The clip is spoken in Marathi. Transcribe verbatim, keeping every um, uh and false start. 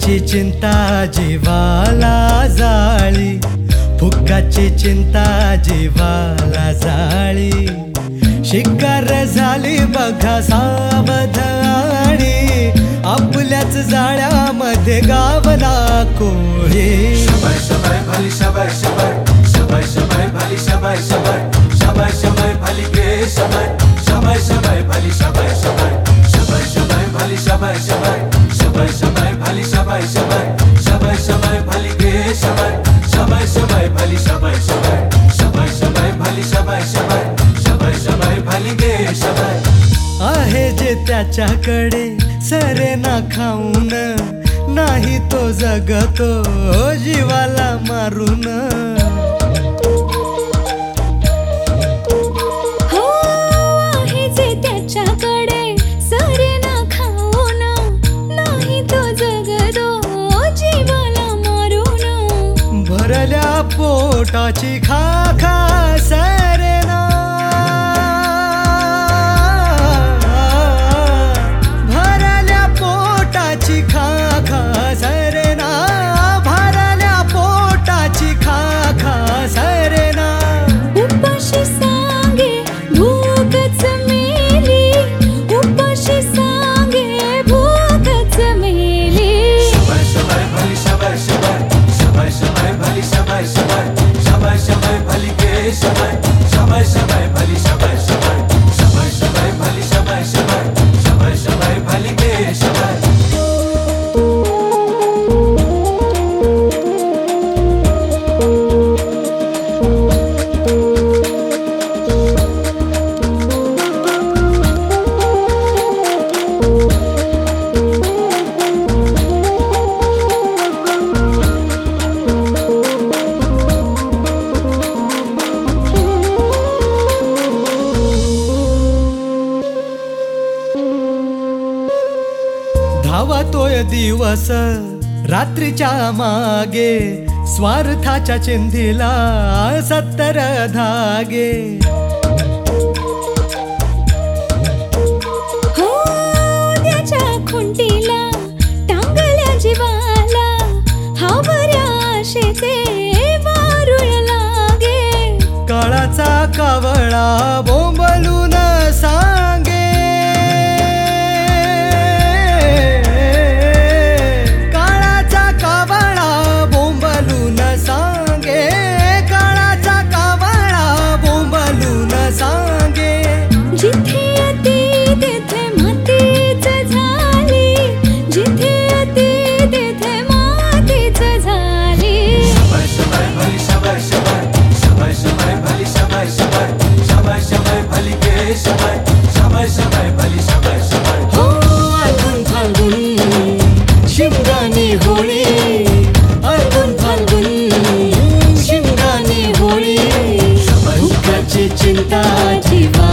फुक्काची चिंता जीवाला जाळी, फुक्काची चिंता जीवाला जाळी। शिकार झाली बघा सावधानी, आपल्याच जाळ्यामध्ये गावला कोळी। शबाय शबाय भली शबाय शबाय, शबाय शबाय भली शबाय शबाय, शबाय शबाय भली गे शबाय, शबाय शबाय भली शबाय शबाय, शबाय शबाय भली शबाय शबाय, शबाय शबाय भली शबाय शबाय, शबाय शबाय भली गे शबाय, शबाय शबाय भली शबाय शबाय, शबाय शबाय भली शबाय शबाय, शबाय शबाय भली गे शबाय। आहे जे त्याच्याकडे सरे ना खाऊन, नाही तो जगतो जीवाला मारून। हो आहे जे त्याच्याकडे सरे ना खाऊन, नाही तो जगतो जीवाला मारून। भरल्या पोटाची खा खा सरे ना, भरल्या पोटाची खा खा सरे ना, भरल्या पोटाची खा खा सरे ना। उपाशी सांगे भूकच मेली, उपाशी सांगे भूकच मेली। शबाय शबाय भली शबाय शबाय, शबाय शबाय भली शबाय शबाय, शबाय शबाय भली गे शबाय, शबाय शबाय भली शबाय शबाय, शबाय शबाय भली शबाय शबाय, शबाय शबाय भली गे शबाय। धावतोय दिवस रात्रीच्या मागे, स्वार्थाच्या चिंधीला सत्तर धागे। हो त्याच्या खुंटीला टांगल्या जीवाला, हावऱ्या आशेचे वारुळ लागे। काळाचा कावळा बोंबलून सांगे, काळाचा कावळा बोंबलून सांगे, काळाचा कावळा बोंबलून सांगे। जिथे अति तेथे मातीच झाली, जिथे अति तेथे मातीच झाली। शबाय शबाय भली शबाय शबाय, शबाय शबाय भली शबाय शबाय, शबाय शबाय भली गे शबाय, शबाय शबाय भली शबाय शबाय। हो अर्जुन फाल्गुन शिमगानी होळी, अर्जुन फाल्गुन शिमगानी होळी। फुक्काची चिंता जीवा